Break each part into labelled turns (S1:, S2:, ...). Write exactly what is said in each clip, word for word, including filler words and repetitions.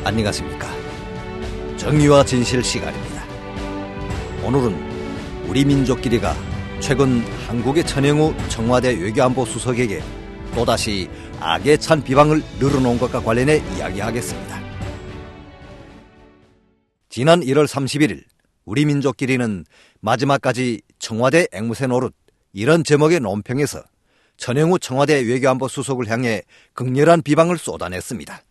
S1: 안녕하십니까. 정의와 진실 시간입니다. 오늘은 우리 민족끼리가 최근 한국의 천영우 청와대 외교안보 수석에게 또다시 악에 찬 비방을 늘어놓은 것과 관련해 이야기하겠습니다. 지난 일월 삼십일일 우리 민족끼리는 마지막까지 청와대 앵무새 노릇 이런 제목의 논평에서 천영우 청와대 외교안보 수석을 향해 극렬한 비방을 쏟아냈습니다.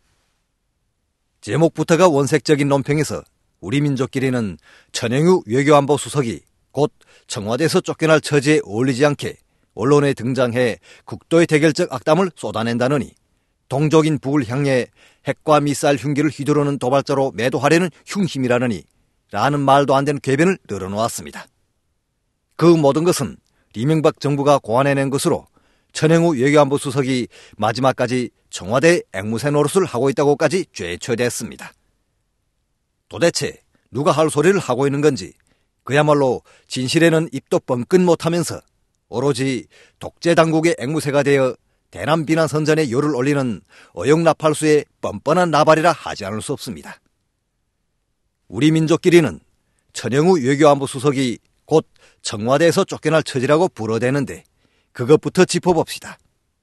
S1: 제목부터가 원색적인 논평에서 우리 민족끼리는 천영우 외교안보 수석이 곧 청와대에서 쫓겨날 처지에 어울리지 않게 언론에 등장해 국도의 대결적 악담을 쏟아낸다느니 동족인 북을 향해 핵과 미사일 흉기를 휘두르는 도발자로 매도하려는 흉심이라느니 라는 말도 안 되는 궤변을 늘어놓았습니다. 그 모든 것은 이명박 정부가 고안해낸 것으로 천영우 외교안보 수석이 마지막까지 청와대 앵무새 노릇을 하고 있다고까지 죄쳐댔습니다. 도대체 누가 할 소리를 하고 있는 건지 그야말로 진실에는 입도 뻥끗 못하면서 오로지 독재 당국의 앵무새가 되어 대남 비난 선전에 열을 올리는 어영나팔수의 뻔뻔한 나발이라 하지 않을 수 없습니다. 우리 민족끼리는 천영우 외교안보 수석이 곧 청와대에서 쫓겨날 처지라고 불어대는데 그것부터 짚어봅시다.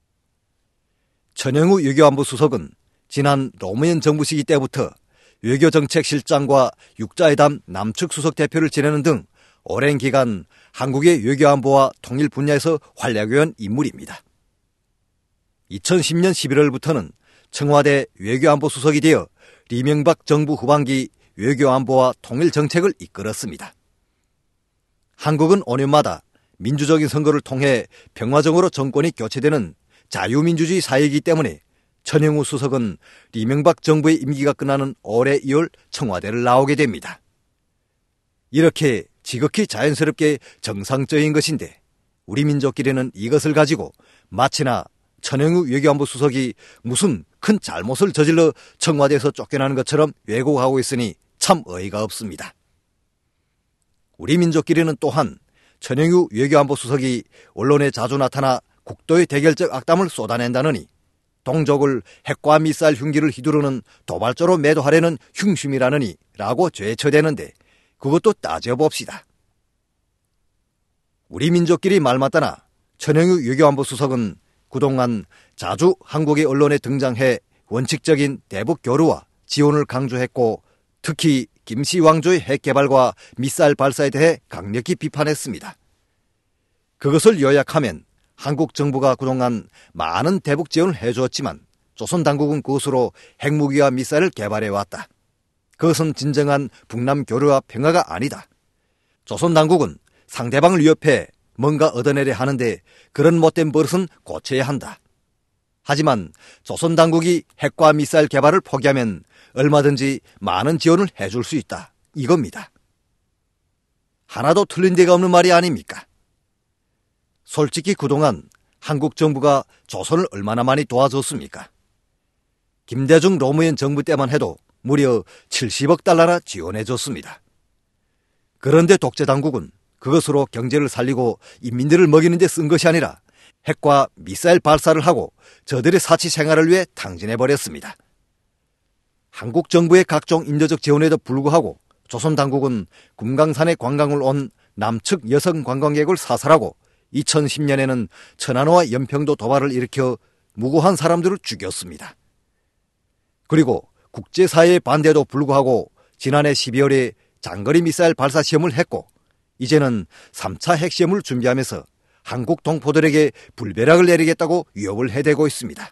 S1: 천영우 외교안보 수석은 지난 노무현 정부 시기 때부터 외교정책실장과 육자회담 남측 수석 대표를 지내는 등 오랜 기간 한국의 외교안보와 통일 분야에서 활약해온 인물입니다. 이천십년 십일월부터는 청와대 외교안보 수석이 되어 이명박 정부 후반기 외교안보와 통일정책을 이끌었습니다. 한국은 오 년마다 민주적인 선거를 통해 평화적으로 정권이 교체되는 자유민주주의 사회이기 때문에 천영우 수석은 이명박 정부의 임기가 끝나는 올해 이월 청와대를 나오게 됩니다. 이렇게 지극히 자연스럽게 정상적인 것인데 우리 민족끼리는 이것을 가지고 마치나 천영우 외교안보 수석이 무슨 큰 잘못을 저질러 청와대에서 쫓겨나는 것처럼 왜곡하고 있으니 참 어이가 없습니다. 우리 민족끼리는 또한 천영우 외교안보 수석이 언론에 자주 나타나 국도의 대결적 악담을 쏟아낸다느니 동족을 핵과 미사일 흉기를 휘두르는 도발자로 매도하려는 흉심이라느니 라고 죄쳐대는데 그것도 따져봅시다. 우리 민족끼리 말 맞다나 천영우 외교안보 수석은 그동안 자주 한국의 언론에 등장해 원칙적인 대북 교류와 지원을 강조했고 특히 김씨 왕조의 핵 개발과 미사일 발사에 대해 강력히 비판했습니다. 그것을 요약하면 한국 정부가 그동안 많은 대북 지원을 해주었지만 조선 당국은 그것으로 핵무기와 미사일을 개발해왔다. 그것은 진정한 북남 교류와 평화가 아니다. 조선 당국은 상대방을 위협해 뭔가 얻어내려 하는데 그런 못된 버릇은 고쳐야 한다. 하지만 조선 당국이 핵과 미사일 개발을 포기하면 얼마든지 많은 지원을 해줄 수 있다. 이겁니다. 하나도 틀린 데가 없는 말이 아닙니까? 솔직히 그동안 한국 정부가 조선을 얼마나 많이 도와줬습니까? 김대중 노무현 정부 때만 해도 무려 칠십억 달러나 지원해줬습니다. 그런데 독재 당국은 그것으로 경제를 살리고 인민들을 먹이는 데 쓴 것이 아니라 핵과 미사일 발사를 하고 저들의 사치 생활을 위해 탕진해버렸습니다. 한국 정부의 각종 인도적 지원에도 불구하고 조선 당국은 금강산에 관광을 온 남측 여성 관광객을 사살하고 이천십년에는 천안호와 연평도 도발을 일으켜 무고한 사람들을 죽였습니다. 그리고 국제사회의 반대에도 불구하고 지난해 십이월에 장거리 미사일 발사 시험을 했고 이제는 삼 차 핵시험을 준비하면서 한국 동포들에게 불벼락을 내리겠다고 위협을 해대고 있습니다.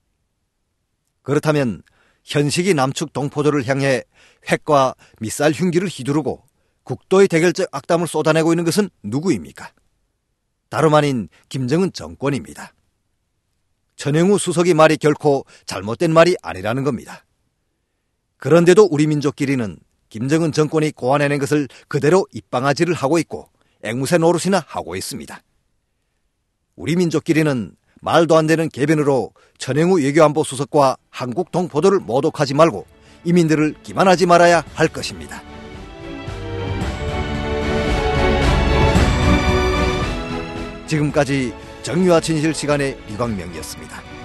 S1: 그렇다면 현식이 남측 동포들을 향해 핵과 미사일 흉기를 휘두르고 국도의 대결적 악담을 쏟아내고 있는 것은 누구입니까? 다름 아닌 김정은 정권입니다. 천영우 수석의 말이 결코 잘못된 말이 아니라는 겁니다. 그런데도 우리 민족끼리는 김정은 정권이 고안해낸 것을 그대로 입방아지를 하고 있고 앵무새 노릇이나 하고 있습니다. 우리 민족끼리는 말도 안 되는 궤변으로 천영우 외교안보 수석과 한국 동포들을 모독하지 말고 이민들을 기만하지 말아야 할 것입니다. 지금까지 정의와 진실 시간의 이광명이었습니다.